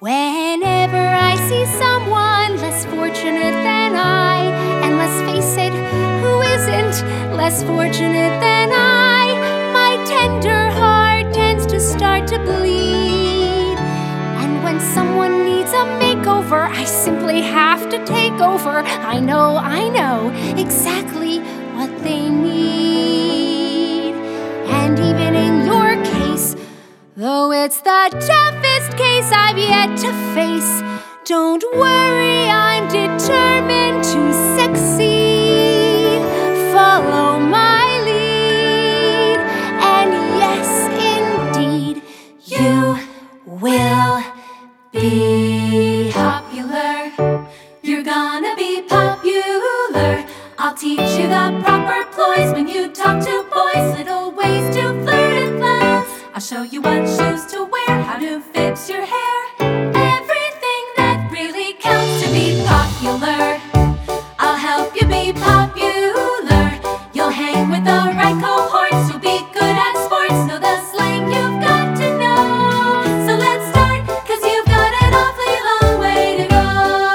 Whenever I see someone less fortunate than I, and let's face it, who isn't less fortunate than I, my tender heart tends to start to bleed. And when someone needs a makeover, I simply have to take over. I know exactly what they need. And even in your case, though it's the toughest case I've yet to face, don't worry, I'm determined to succeed. Follow my lead, and yes, indeed, you will be popular. You're gonna be popular. I'll teach you the proper ploys when you talk to boys, little ways to flirt and flounce. I'll show you what shoes to wear, how to fix your hair, everything that really counts to be popular. I'll help you be popular. You'll hang with the right cohorts, you'll be good at sports, know the slang you've got to know. So let's start, 'cause you've got an awfully long way to go.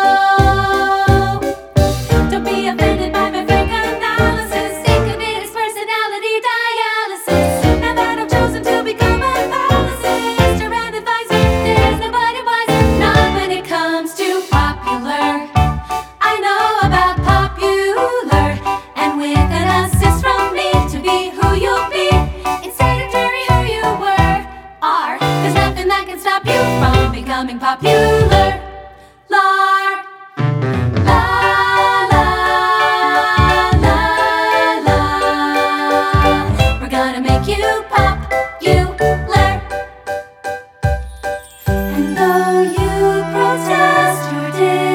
Don't be offended by my frank analysis. Think of it as personality dialysis. Now that I've chosen to become a pharmacist or an advisor, there's nobody wiser. Not when it comes to popular. I know about popular, and with an assist from me to be who you'll be instead of very who you are. There's nothing that can stop you from becoming popular. Lar, la, la, la, la. We're gonna make you popular. And though you protest your